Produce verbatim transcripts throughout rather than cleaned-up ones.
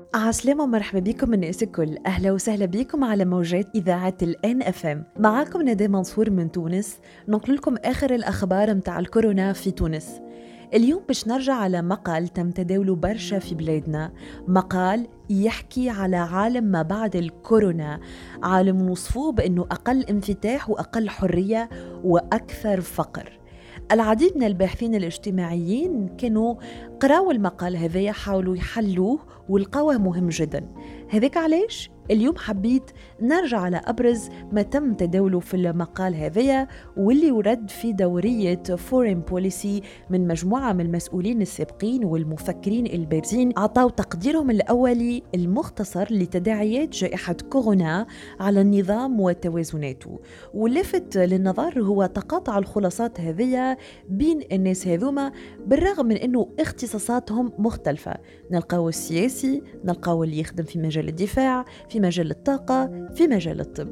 عسلامة ومرحبا بكم الناس الكل. أهلا وسهلا بكم على موجات إذاعة الآن أف أم. معاكم ندى منصور من تونس، ننقل لكم آخر الأخبار متاع الكورونا في تونس. اليوم باش نرجع على مقال تم تداوله برشا في بلادنا، مقال يحكي على عالم ما بعد الكورونا، عالم وصفوه بأنه أقل انفتاح وأقل حرية وأكثر فقر. العديد من الباحثين الاجتماعيين كانوا قراوا المقال هذا، يحاولوا يحلوه ولقوه مهم جدا. هذاك علاش اليوم حبيت نرجع على أبرز ما تم تداوله في المقال هذا، واللي يرد في دورية فورين بوليسي من مجموعة من المسؤولين السابقين والمفكرين البارزين، عطاوا تقديرهم الأولي المختصر لتداعيات جائحة كورونا على النظام وتوازناته. واللفت للنظر هو تقاطع الخلاصات هذه بين الناس هذوما، بالرغم من أنه اختصاصاتهم مختلفة. نلقاو السياسي، نلقاو اللي يخدم في مجال الدفاع، في مجال الطاقة، في مجال الطب.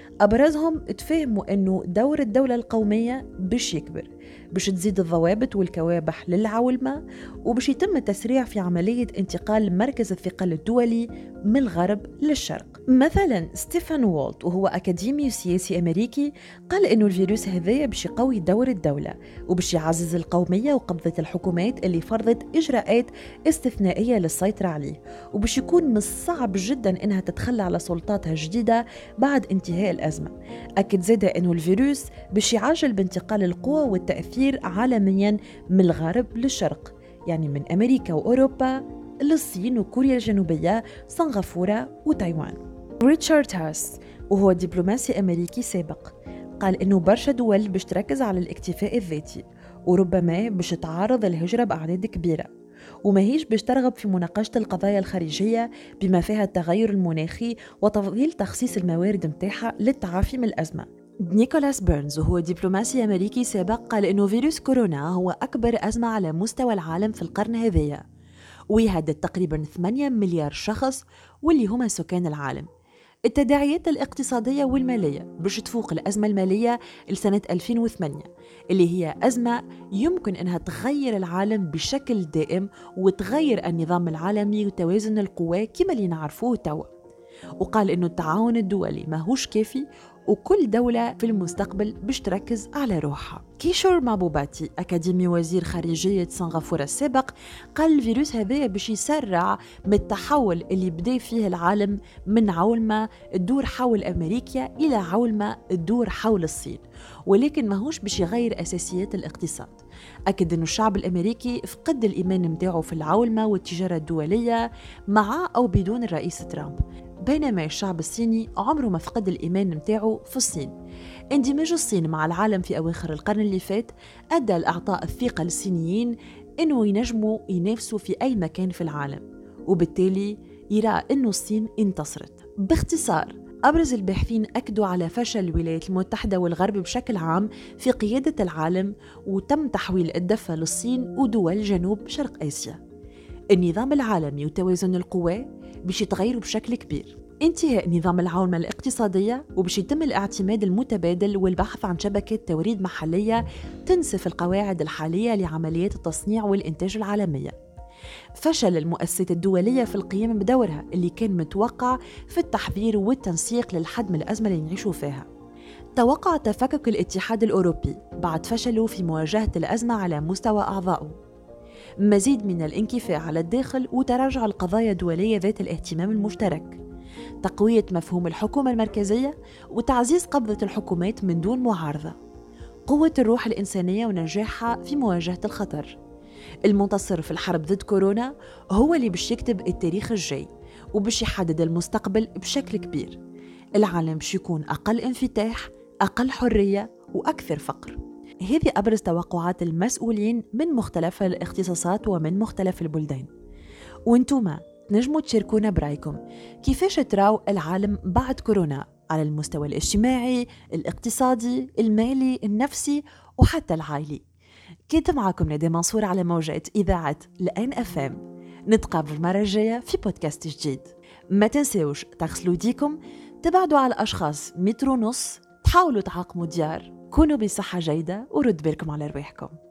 أبرزهم تفهموا أنه دور الدولة القومية باش يكبر، باش تزيد الضوابط والكوابح للعولمة، وباش يتم التسريع في عملية انتقال مركز الثقل الدولي من الغرب للشرق. مثلا ستيفان والت، وهو أكاديمي سياسي أمريكي، قال أنه الفيروس هذا باش يقوي دور الدولة وباش يعزز القومية وقبضة الحكومات اللي فرضت إجراءات استثنائية للسيطرة عليه، وباش يكون من الصعب جدا أنها تتخلى على سلطاتها الجديدة بعد انتهاء الأزمة. أكد زاد أنه الفيروس باش يعجل بانتقال القوى والتأثير عالميا من الغرب للشرق، يعني من أمريكا وأوروبا للصين وكوريا الجنوبية، سنغافورة وتايوان. ريتشارد هاس، وهو دبلوماسي أمريكي سابق، قال إنه برشا دول باش تركز على الاكتفاء الذاتي، وربما باش تعارض الهجرة بأعداد كبيرة، وما هيش باش ترغب في مناقشة القضايا الخارجية بما فيها التغير المناخي وتفضيل تخصيص الموارد متاحة للتعافي من الأزمة. نيكولاس بيرنز، وهو دبلوماسي أمريكي سابق، قال إنه فيروس كورونا هو أكبر أزمة على مستوى العالم في القرن هذايا، ويهدد تقريبا ثمانية مليار شخص واللي هما سكان العالم. التداعيات الاقتصادية والمالية باش تفوق الأزمة المالية لسنة ألفين وثمانية، اللي هي أزمة يمكن أنها تغير العالم بشكل دائم وتغير النظام العالمي وتوازن القوى كما اللي نعرفوه توا. وقال إنه التعاون الدولي ما هوش كافي، وكل دولة في المستقبل باش تركز على روحها. كيشور مابوباتي، أكاديمي وزير خارجية سنغافورة السابق، قال الفيروس هذا باش يسرع من التحول اللي بدأ فيه العالم من عولمة الدور حول أمريكا إلى عولمة الدور حول الصين، ولكن ما هوش باش يغير أساسيات الاقتصاد. أكد أنه الشعب الأمريكي فقد الإيمان متاعه في العولمة والتجارة الدولية مع أو بدون الرئيس ترامب، بينما الشعب الصيني عمره ما فقد الإيمان متاعه في الصين. اندماج الصين مع العالم في أواخر القرن اللي فات أدى لإعطاء الثقة للصينيين أنه ينجموا ينافسوا في أي مكان في العالم، وبالتالي يرى أنه الصين انتصرت. باختصار، أبرز الباحثين أكدوا على فشل الولايات المتحدة والغرب بشكل عام في قيادة العالم، وتم تحويل الدفة للصين ودول جنوب شرق آسيا. النظام العالمي وتوازن القوى باش يتغيروا بشكل كبير، انتهاء نظام العولمة الاقتصادية، وباش يتم الاعتماد المتبادل والبحث عن شبكات توريد محلية تنسف القواعد الحالية لعمليات التصنيع والإنتاج العالمية. فشل المؤسسات الدولية في القيام بدورها اللي كان متوقع في التحذير والتنسيق للحد من الأزمة اللي نعيشوا فيها. توقع تفكك الاتحاد الأوروبي بعد فشله في مواجهة الأزمة على مستوى أعضائه. مزيد من الانكفاء على الداخل وتراجع القضايا الدولية ذات الاهتمام المشترك. تقوية مفهوم الحكومة المركزية وتعزيز قبضة الحكومات من دون معارضة. قوة الروح الإنسانية ونجاحها في مواجهة الخطر. المنتصر في الحرب ضد كورونا هو اللي باش يكتب التاريخ الجاي وباش يحدد المستقبل بشكل كبير. العالم باش يكون أقل انفتاح، أقل حرية، وأكثر فقر. هذه أبرز توقعات المسؤولين من مختلف الاختصاصات ومن مختلف البلدان. وانتوما نجموا تشاركونا برأيكم، كيفاش تراو العالم بعد كورونا على المستوى الاجتماعي، الاقتصادي، المالي، النفسي وحتى العائلي. كنت معكم ندى منصور على موجات إذاعة الآن أف أم. نتقابل المرة الجاية في بودكاست جديد. ما تنسوش تغسلوا ايديكم، تبعدوا على الأشخاص متر ونص، تحاولوا تعاقموا ديار، كونوا بصحة جيدة ورد بالكم على رواحكم.